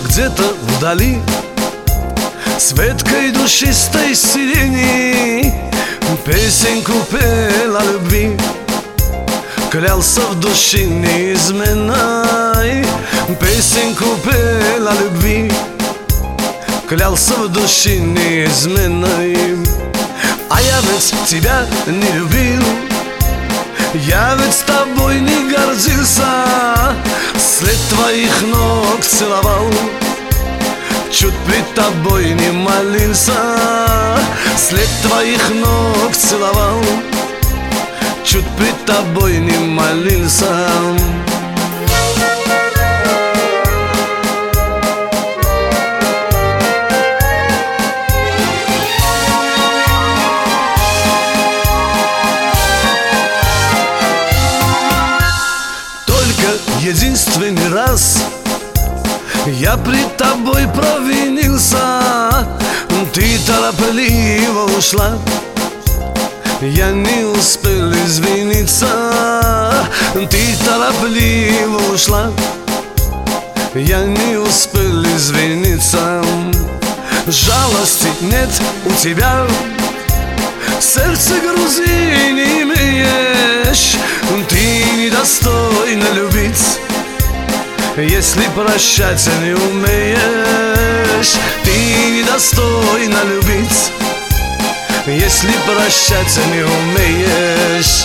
где-то вдали с веткой душистой сирени песенку пел о любви. Клялся в душе неизменной, песенку пел о любви. Клялся в душе неизменной. А я ведь тебя не любил, я ведь с тобой не гордился, след твоих ног целовал, чуть пред тобой не молился. След твоих ног целовал, чуть пред тобой не молился. Единственный раз я пред тобой провинился, ты торопливо ушла, я не успел извиниться. Ты торопливо ушла, я не успел извиниться. Жалости нет у тебя, сердце грузи не имеешь, ты недостойна любить, если прощать не умеешь. Ты недостойна любить, если прощать не умеешь.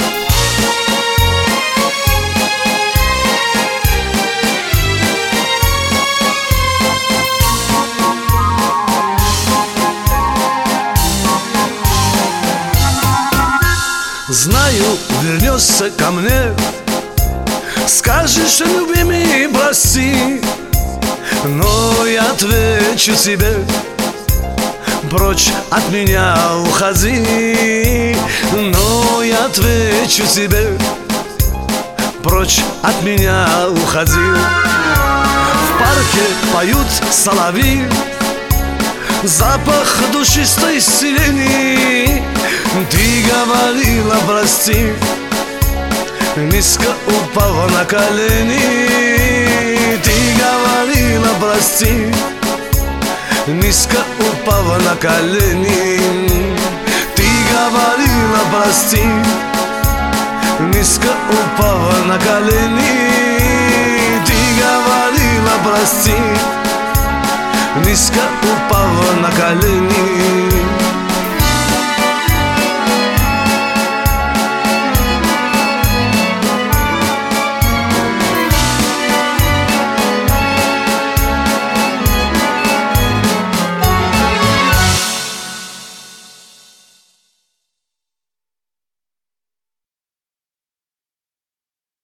Знаю, вернешься ко мне, скажешь, любимый, прости, но я отвечу тебе: прочь от меня уходи. Но я отвечу тебе: прочь от меня уходи. В парке поют соловьи, запах душистой сирени. Ты говорила прости, низко упала на колени. Ты говорила прости, низко упала на колени. Ты говорила прости, низко упала на колени. Ты говорила прости, низко упала на колени.